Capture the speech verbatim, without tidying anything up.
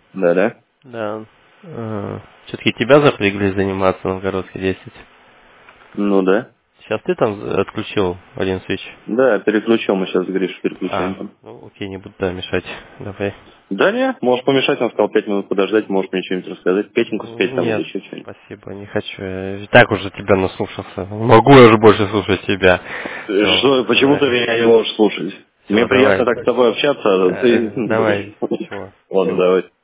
Да-да. Да. Все-таки тебя запрягли заниматься на Новгородской десять. Ну да. Сейчас ты там отключил один свич? Да, переключил, мы сейчас с Гришей переключаем А, там. ну окей, не буду да, мешать. Давай. Да не, можешь помешать, он сказал пять минут подождать, можешь мне что-нибудь рассказать, песенку спеть там или Нет, еще что-нибудь. спасибо, не хочу. Я и так уже тебя наслушался. Не могу я уже больше слушать тебя. Э, Все, Что, почему ты давай. меня не можешь слушать? Мне Все, приятно давай. так с тобой общаться, а ты... Э, Давай. Все. Ладно, давай.